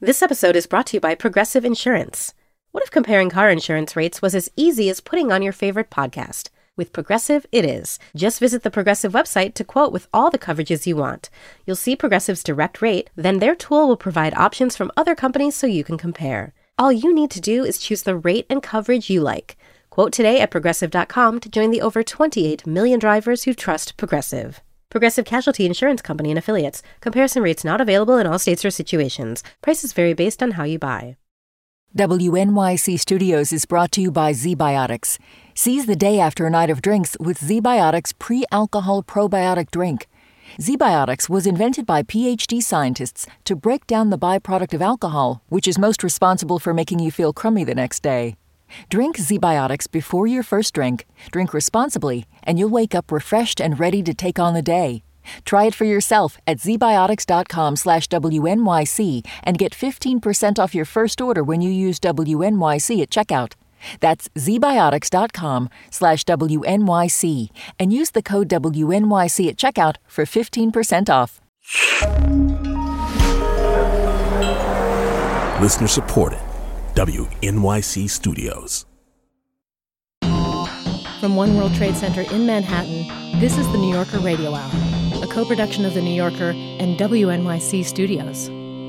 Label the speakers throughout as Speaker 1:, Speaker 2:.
Speaker 1: This episode is brought to you by Progressive Insurance. What if comparing car insurance rates was as easy as putting on your favorite podcast? With Progressive, it is. Just visit the Progressive website to quote with all the coverages you want. You'll see Progressive's direct rate, then their tool will provide options from other companies so you can compare. All you need to do is choose the rate and coverage you like. Quote today at Progressive.com to join the over 28 million drivers who trust Progressive. Progressive Casualty Insurance Company and Affiliates. Comparison rates not available in all states or situations. Prices vary based on how you buy.
Speaker 2: WNYC Studios is brought to you by ZBiotics. Seize the day after a night of drinks with ZBiotics pre-alcohol probiotic drink. ZBiotics was invented by PhD scientists to break down the byproduct of alcohol, which is most responsible for making you feel crummy the next day. Drink ZBiotics before your first drink, drink responsibly, and you'll wake up refreshed and ready to take on the day. Try it for yourself at zbiotics.com/WNYC and get 15% off your first order when you use WNYC at checkout. That's zbiotics.com/WNYC and use the code WNYC at checkout for 15% off.
Speaker 3: Listener supported. WNYC Studios.
Speaker 4: From One World Trade Center in Manhattan, this is the New Yorker Radio Hour, a co-production of The New Yorker and WNYC Studios.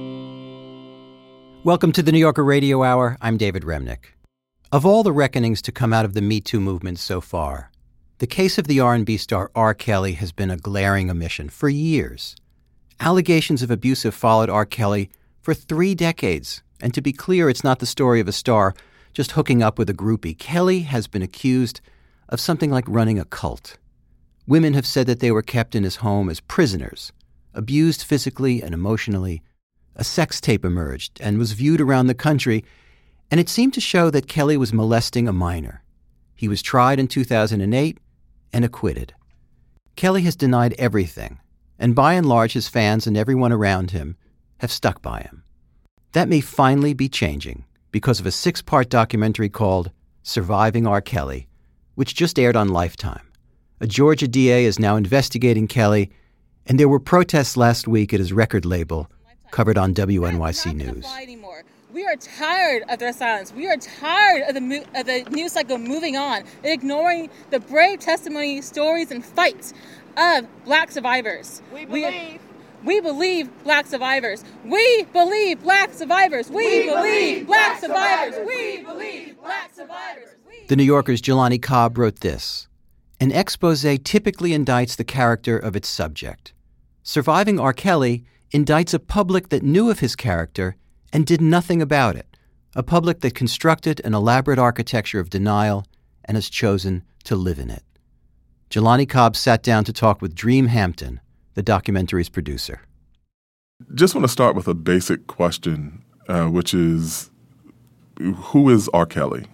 Speaker 5: Welcome to the New Yorker Radio Hour. I'm David Remnick. Of all the reckonings to come out of the Me Too movement so far, the case of the R&B star R. Kelly has been a glaring omission for years. Allegations of abuse have followed R. Kelly for 3 decades. And to be clear, it's not the story of a star just hooking up with a groupie. Kelly has been accused of something like running a cult. Women have said that they were kept in his home as prisoners, abused physically and emotionally. A sex tape emerged and was viewed around the country, and it seemed to show that Kelly was molesting a minor. He was tried in 2008 and acquitted. Kelly has denied everything, and by and large his fans and everyone around him have stuck by him. That may finally be changing because of a 6-part documentary called Surviving R. Kelly, which just aired on Lifetime. A Georgia DA is now investigating Kelly, and there were protests last week at his record label, covered on WNYC News.
Speaker 6: We are tired of their silence. We are tired of the news cycle moving on and ignoring the brave testimony, stories, and fights of Black survivors. We believe Black survivors. We believe Black survivors. We believe Black survivors. We believe Black survivors.
Speaker 5: The New Yorker's Jelani Cobb wrote this: an expose typically indicts the character of its subject. Surviving R. Kelly indicts a public that knew of his character and did nothing about it, a public that constructed an elaborate architecture of denial and has chosen to live in it. Jelani Cobb sat down to talk with Dream Hampton, the documentary's producer.
Speaker 7: Just want to start with a basic question, which is, who is R. Kelly?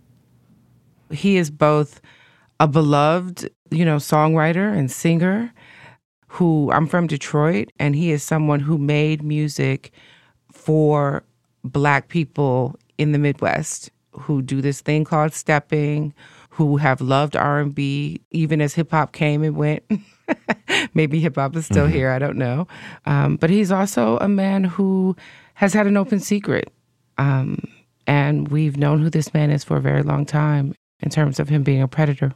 Speaker 8: He is both a beloved, songwriter and singer I'm from Detroit, and he is someone who made music for Black people in the Midwest who do this thing called stepping, who have loved R&B even as hip-hop came and went. Maybe hip-hop is still here, I don't know. But he's also a man who has had an open secret. And we've known who this man is for a very long time in terms of him being a predator.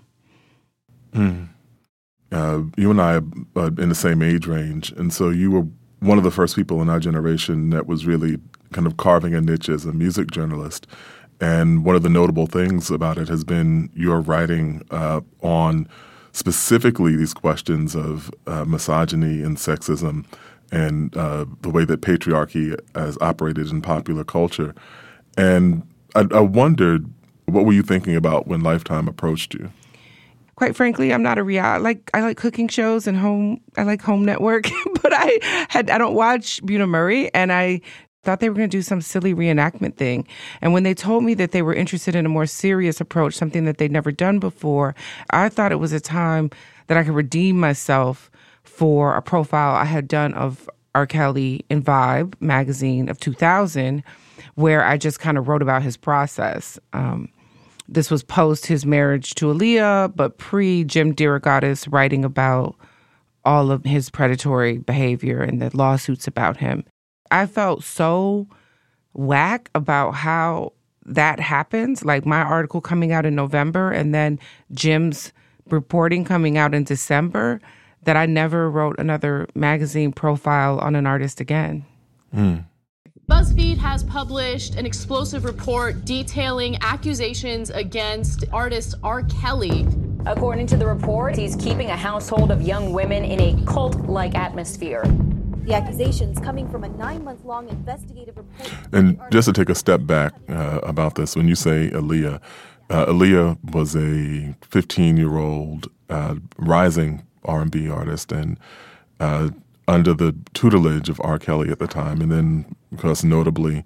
Speaker 7: You and I are in the same age range, and so you were one of the first people in our generation that was really kind of carving a niche as a music journalist. And one of the notable things about it has been your writing on specifically these questions of misogyny and sexism and the way that patriarchy has operated in popular culture. And I wondered, what were you thinking about when Lifetime approached you?
Speaker 8: Quite frankly, I'm not a reality. I like cooking shows and I like Home Network, but I don't watch Buena Murray, and I thought they were going to do some silly reenactment thing. And when they told me that they were interested in a more serious approach, something that they'd never done before, I thought it was a time that I could redeem myself for a profile I had done of R. Kelly in Vibe magazine of 2000, where I just kind of wrote about his process. This was post his marriage to Aaliyah, but pre Jim DeRogatis writing about all of his predatory behavior and the lawsuits about him. I felt so whack about how that happens. Like my article coming out in November and then Jim's reporting coming out in December, that I never wrote another magazine profile on an artist again.
Speaker 9: BuzzFeed has published an explosive report detailing accusations against artist R. Kelly.
Speaker 10: According to the report, he's keeping a household of young women in a cult-like atmosphere.
Speaker 11: The accusations coming from a 9-month-long investigative report.
Speaker 7: And just to take a step back about this, when you say Aaliyah, Aaliyah was a 15-year-old rising R&B artist and under the tutelage of R. Kelly at the time, and then, of course, notably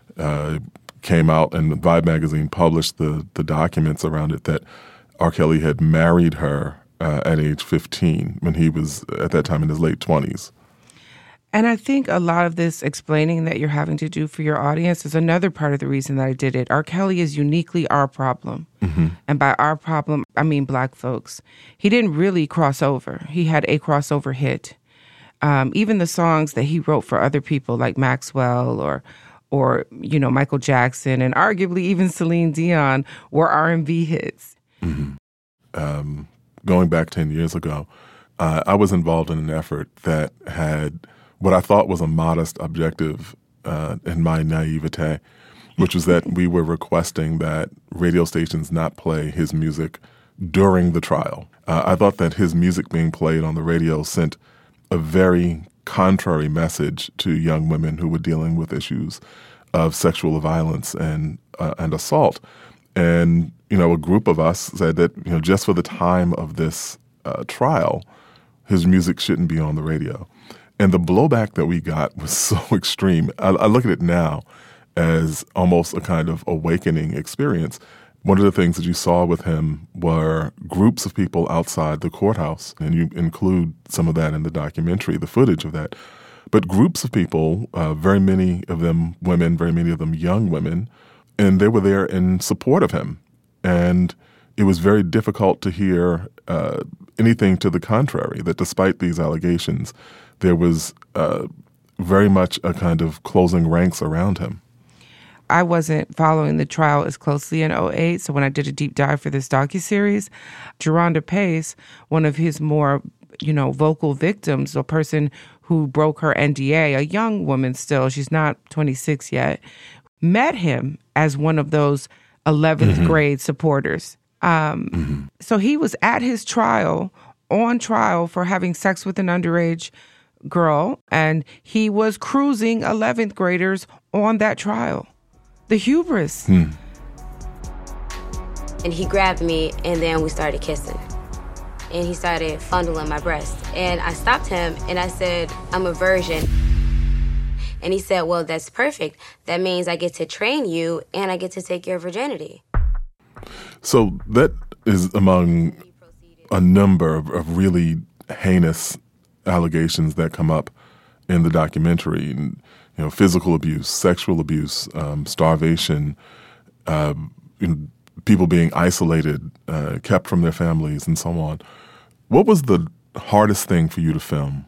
Speaker 7: came out and Vibe magazine published the documents around it that R. Kelly had married her at age 15 when he was, at that time, in his late 20s.
Speaker 8: And I think a lot of this explaining that you're having to do for your audience is another part of the reason that I did it. R. Kelly is uniquely our problem. Mm-hmm. And by our problem, I mean Black folks. He didn't really cross over. He had a crossover hit. Even the songs that he wrote for other people like Maxwell or you know, Michael Jackson and arguably even Celine Dion were R&B hits.
Speaker 7: Mm-hmm. Going back 10 years ago, I was involved in an effort that had what I thought was a modest objective in my naivete, which was that we were requesting that radio stations not play his music during the trial. I thought that his music being played on the radio sent a very contrary message to young women who were dealing with issues of sexual violence and assault. And, you know, a group of us said that, you know, just for the time of this trial, his music shouldn't be on the radio. And the blowback that we got was so extreme. I look at it now as almost a kind of awakening experience. One of the things that you saw with him were groups of people outside the courthouse, and you include some of that in the documentary, the footage of that. But groups of people, very many of them women, very many of them young women, and they were there in support of him. And it was very difficult to hear anything to the contrary, that despite these allegations, there was very much a kind of closing ranks around him.
Speaker 8: I wasn't following the trial as closely in 2008, so when I did a deep dive for this docuseries, Jerhonda Pace, one of his more, you know, vocal victims, a person who broke her NDA, a young woman still, she's not 26 yet, met him as one of those 11th grade supporters. So he was at his trial, on trial for having sex with an underage girl, and he was cruising 11th graders on that trial. The hubris.
Speaker 12: And he grabbed me, and then we started kissing. And he started fondling my breast. And I stopped him, and I said, I'm a virgin. And he said, well, that's perfect. That means I get to train you, and I get to take your virginity.
Speaker 7: So that is among a number of really heinous allegations that come up in the documentary. And, you know, physical abuse, sexual abuse, starvation, people being isolated, kept from their families, and so on. What was the hardest thing for you to film?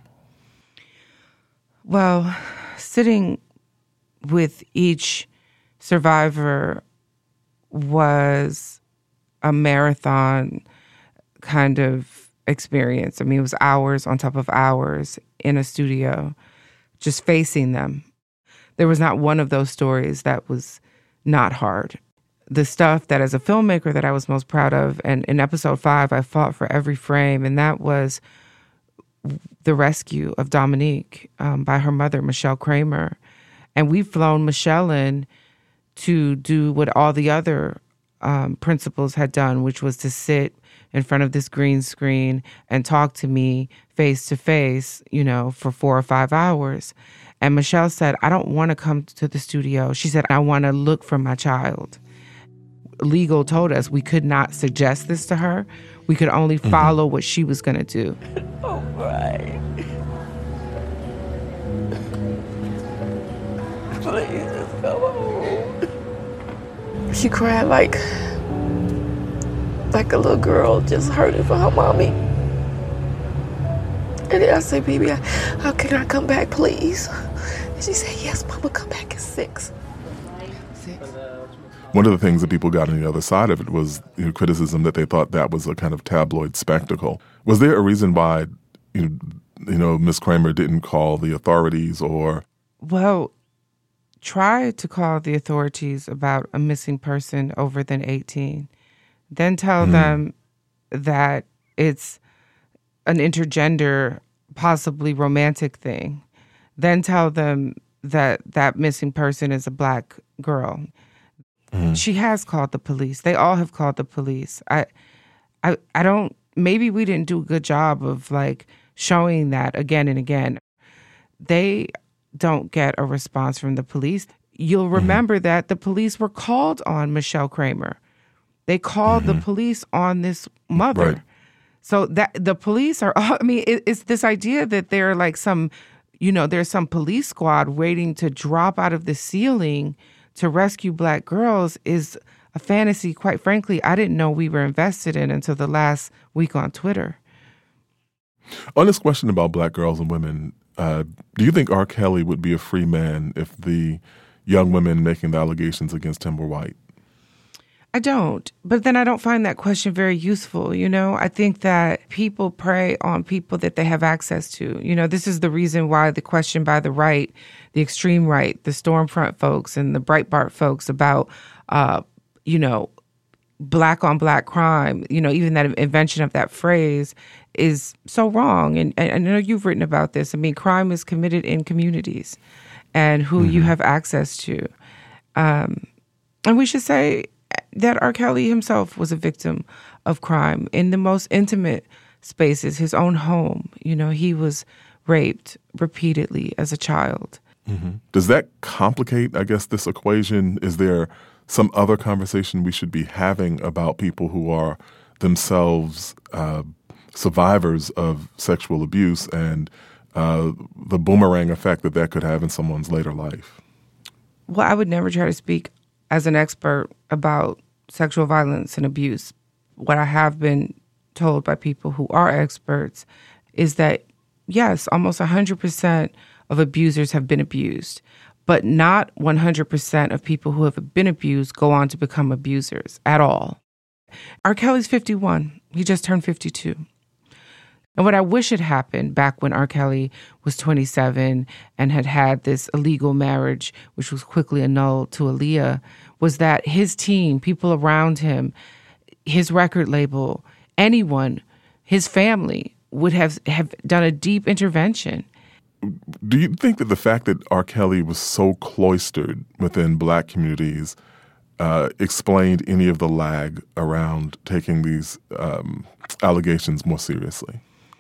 Speaker 8: Well, sitting with each survivor was a marathon kind of experience. I mean, it was hours on top of hours in a studio, just facing them. There was not one of those stories that was not hard. The stuff that as a filmmaker that I was most proud of, and in episode 5, I fought for every frame, and that was the rescue of Dominique by her mother, Michelle Kramer. And we've flown Michelle in to do what all the other principals had done, which was to sit in front of this green screen and talk to me face to face, you know, for 4 or 5 hours. And Michelle said, I don't want to come to the studio. She said, I want to look for my child. Legal told us we could not suggest this to her. We could only follow what she was going to do.
Speaker 13: All right. Please, just come home. She cried like a little girl just hurting for her mommy. And then I said, baby, how can I come back, please? And she said, yes, Mama, come back at 6. 6.
Speaker 7: One of the things that people got on the other side of it was criticism that they thought that was a kind of tabloid spectacle. Was there a reason why, Ms. Kramer didn't call the authorities or?
Speaker 8: Well, try to call the authorities about a missing person over than 18. Then tell them that it's an intergender, possibly romantic thing. Then tell them that that missing person is a Black girl. She has called the police. They all have called the police. I don't, maybe we didn't do a good job of like showing that again and again. They don't get a response from the police. You'll remember that the police were called on Michelle Kramer. They called the police on this mother.
Speaker 7: Right.
Speaker 8: So that the police are, it's this idea that they're like there's some police squad waiting to drop out of the ceiling to rescue Black girls is a fantasy, quite frankly, I didn't know we were invested in until the last week on Twitter.
Speaker 7: On this question about Black girls and women, do you think R. Kelly would be a free man if the young women making the allegations against him were white?
Speaker 8: I don't. But then I don't find that question very useful. I think that people prey on people that they have access to. This is the reason why the question by the right, the extreme right, the Stormfront folks and the Breitbart folks about, Black on Black crime, even that invention of that phrase is so wrong. And I know you've written about this. Crime is committed in communities and who you have access to. And we should say that R. Kelly himself was a victim of crime in the most intimate spaces, his own home. He was raped repeatedly as a child.
Speaker 7: Does that complicate, I guess, this equation? Is there some other conversation we should be having about people who are themselves survivors of sexual abuse and the boomerang effect that could have in someone's later life?
Speaker 8: Well, I would never try to speak as an expert about sexual violence and abuse. What I have been told by people who are experts is that, yes, almost 100% of abusers have been abused, but not 100% of people who have been abused go on to become abusers at all. R. Kelly's 51. He just turned 52. And what I wish had happened back when R. Kelly was 27 and had this illegal marriage, which was quickly annulled to Aaliyah, was that his team, people around him, his record label, anyone, his family would have done a deep intervention.
Speaker 7: Do you think that the fact that R. Kelly was so cloistered within Black communities explained any of the lag around taking these allegations more seriously?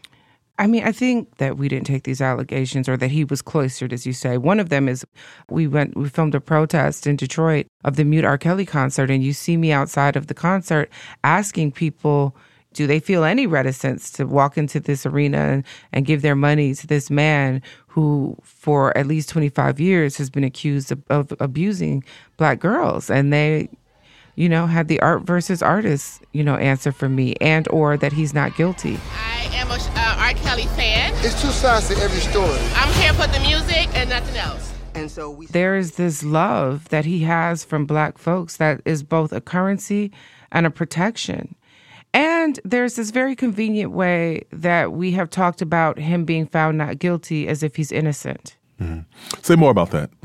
Speaker 8: I think that we didn't take these allegations or that he was cloistered, as you say. One of them is we filmed a protest in Detroit of the Mute R. Kelly concert, and you see me outside of the concert asking people, do they feel any reticence to walk into this arena and give their money to this man who for at least 25 years has been accused of abusing Black girls? And they, had the art versus artist, answer for me and or that he's not guilty.
Speaker 14: I am a R. Kelly fan.
Speaker 15: It's two sides to every story.
Speaker 14: I'm here for the music and nothing else.
Speaker 15: And so
Speaker 8: there is this love that he has from Black folks that is both a currency and a protection. And there's this very convenient way that we have talked about him being found not guilty as if he's innocent.
Speaker 7: Say more about that.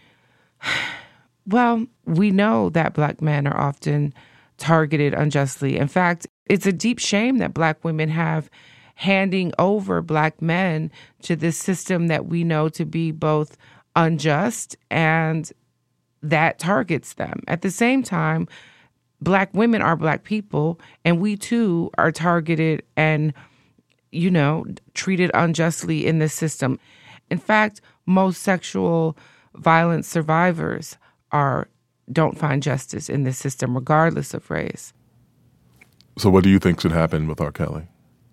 Speaker 8: Well, we know that Black men are often targeted unjustly. In fact, it's a deep shame that Black women have handing over Black men to this system that we know to be both unjust and that targets them. At the same time, Black women are Black people, and we too are targeted and, treated unjustly in this system. In fact, most sexual violence survivors don't find justice in this system, regardless of race.
Speaker 7: So what do you think should happen with R. Kelly?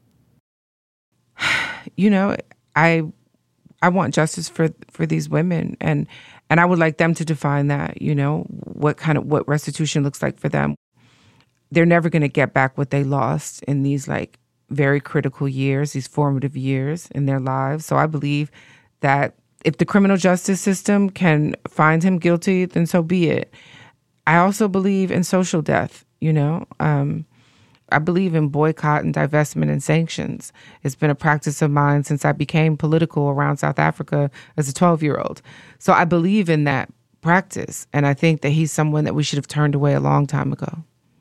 Speaker 8: I want justice for these women, and I would like them to define that, what restitution looks like for them. They're never going to get back what they lost in these very critical years, these formative years in their lives. So I believe that if the criminal justice system can find him guilty, then so be it. I also believe in social death, you know. I believe in boycott and divestment and sanctions. It's been a practice of mine since I became political around South Africa as a 12-year-old. So I believe in that practice, and I think that he's someone that we should have turned away a long time ago.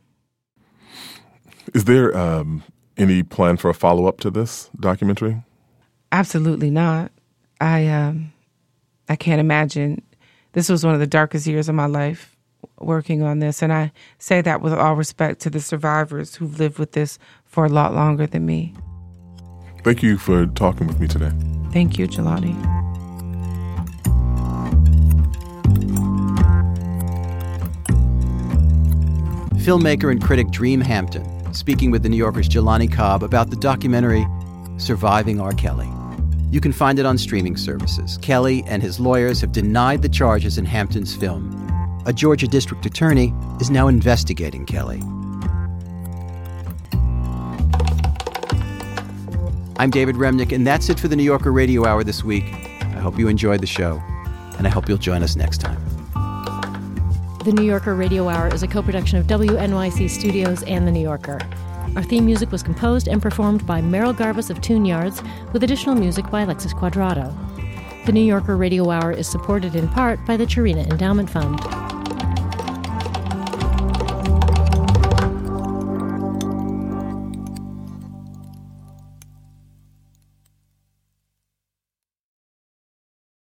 Speaker 7: Is there any plan for a follow-up to this documentary?
Speaker 8: Absolutely not. I can't imagine. This was one of the darkest years of my life, working on this. And I say that with all respect to the survivors who've lived with this for a lot longer than me.
Speaker 7: Thank you for talking with me today.
Speaker 8: Thank you, Jelani.
Speaker 5: Filmmaker and critic Dream Hampton speaking with The New Yorker's Jelani Cobb about the documentary Surviving R. Kelly. You can find it on streaming services. Kelly and his lawyers have denied the charges in Hampton's film. A Georgia district attorney is now investigating Kelly. I'm David Remnick, and that's it for the New Yorker Radio Hour this week. I hope you enjoyed the show, and I hope you'll join us next time.
Speaker 4: The New Yorker Radio Hour is a co-production of WNYC Studios and The New Yorker. Our theme music was composed and performed by Merrill Garbus of Tune Yards, with additional music by Alexis Quadrado. The New Yorker Radio Hour is supported in part by the Chirina Endowment Fund.